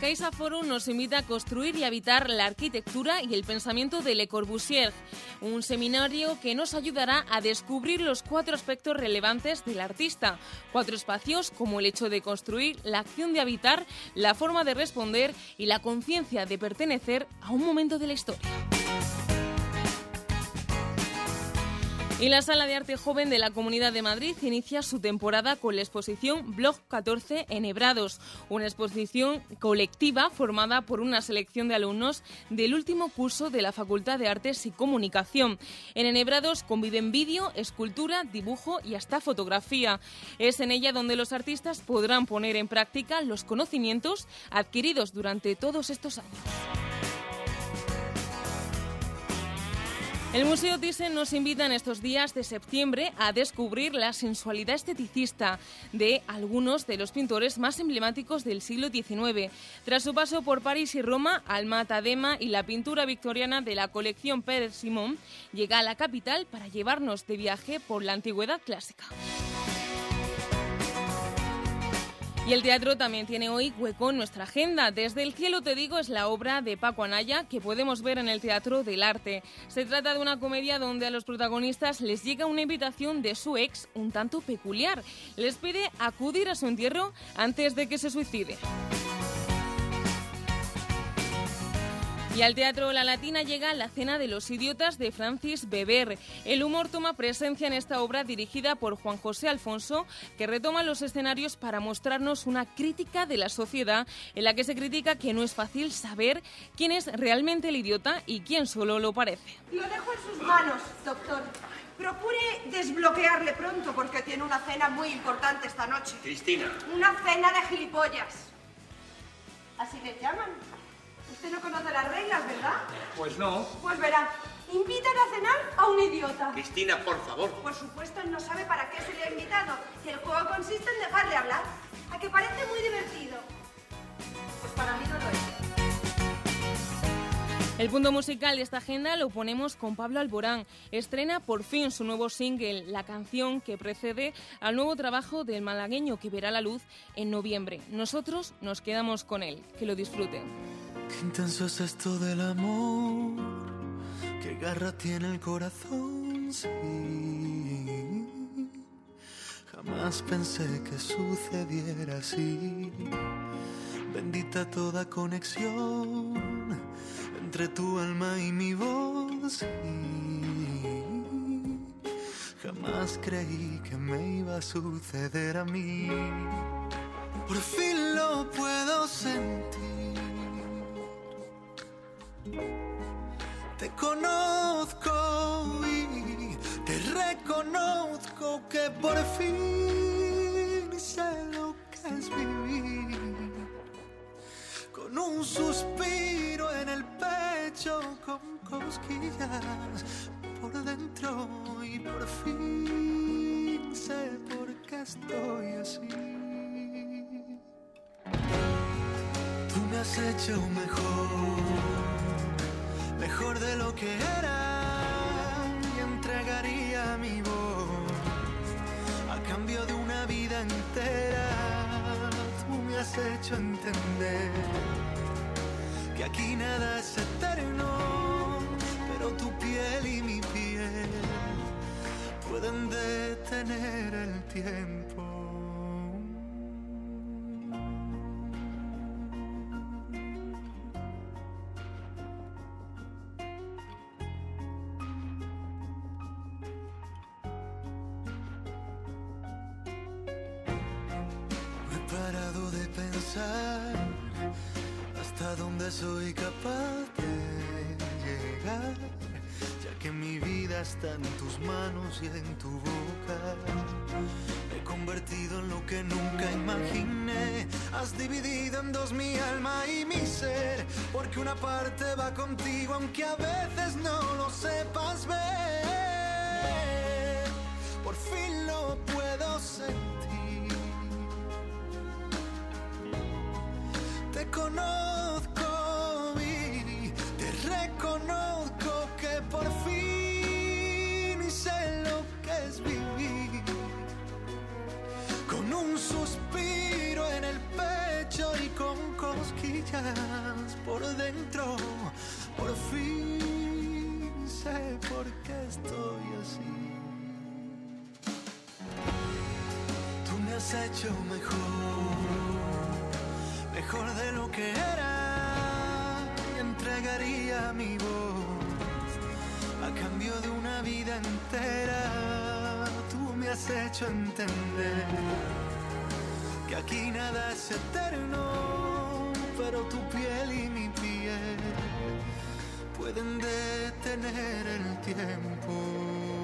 Caixa Forum nos invita a construir y habitar la arquitectura y el pensamiento de Le Corbusier, un seminario que nos ayudará a descubrir los 4 aspectos relevantes del artista, 4 espacios como el hecho de construir, la acción de habitar, la forma de responder y la conciencia de pertenecer a un momento de la historia. Y la Sala de Arte Joven de la Comunidad de Madrid inicia su temporada con la exposición Blog 14 Enhebrados, una exposición colectiva formada por una selección de alumnos del último curso de la Facultad de Artes y Comunicación. En Enhebrados conviven vídeo, escultura, dibujo y hasta fotografía. Es en ella donde los artistas podrán poner en práctica los conocimientos adquiridos durante todos estos años. El Museo Thyssen nos invita en estos días de septiembre a descubrir la sensualidad esteticista de algunos de los pintores más emblemáticos del siglo XIX. Tras su paso por París y Roma, Alma Tadema y la pintura victoriana de la colección Pérez Simón llega a la capital para llevarnos de viaje por la antigüedad clásica. Y el teatro también tiene hoy hueco en nuestra agenda. Desde el cielo te digo es la obra de Paco Anaya que podemos ver en el Teatro del Arte. Se trata de una comedia donde a los protagonistas les llega una invitación de su ex un tanto peculiar. Les pide acudir a su entierro antes de que se suicide. Y al Teatro La Latina llega La Cena de los Idiotas de Francis Weber. El humor toma presencia en esta obra dirigida por Juan José Alfonso, que retoma los escenarios para mostrarnos una crítica de la sociedad en la que se critica que no es fácil saber quién es realmente el idiota y quién solo lo parece. Lo dejo en sus manos, doctor. Procure desbloquearle pronto porque tiene una cena muy importante esta noche. Cristina. Una cena de gilipollas. Así le llaman. Usted no conoce las reglas, ¿verdad? Pues no. Pues verá, invitan a cenar a un idiota. Cristina, por favor. Por supuesto, él no sabe para qué se le ha invitado. Y el juego consiste en dejarle hablar. ¿A que parece muy divertido? Pues para mí no lo es. El punto musical de esta agenda lo ponemos con Pablo Alborán. Estrena por fin su nuevo single, la canción que precede al nuevo trabajo del malagueño que verá la luz en noviembre. Nosotros nos quedamos con él. Que lo disfruten. Qué intenso es esto del amor, qué garra tiene el corazón, sí. Jamás pensé que sucediera así. Bendita toda conexión entre tu alma y mi voz, sí. Jamás creí que me iba a suceder a mí. Por fin lo puedo sentir. Te conozco y te reconozco que por fin sé lo que es vivir. Con un suspiro en el pecho, con cosquillas por dentro y por fin sé por qué estoy así. Tú me has hecho mejor de lo que era, y entregaría mi voz a cambio de una vida entera. Tú me has hecho entender que aquí nada es eterno, pero tu piel y mi piel pueden detener el tiempo. Parado de pensar hasta dónde soy capaz de llegar, ya que mi vida está en tus manos y en tu boca. Me he convertido en lo que nunca imaginé. Has dividido en dos mi alma y mi ser, porque una parte va contigo aunque a veces no lo sepas ver. Por fin lo puedo sentir. Te conozco y te reconozco que por fin sé lo que es vivir. Con un suspiro en el pecho y con cosquillas brillas por dentro. Por fin sé por qué estoy así. Tú me has hecho mejor de lo que era. Y entregaría mi voz a cambio de una vida entera. Tú me has hecho entender que aquí nada es eterno, pero tu piel y mi piel pueden detener el tiempo.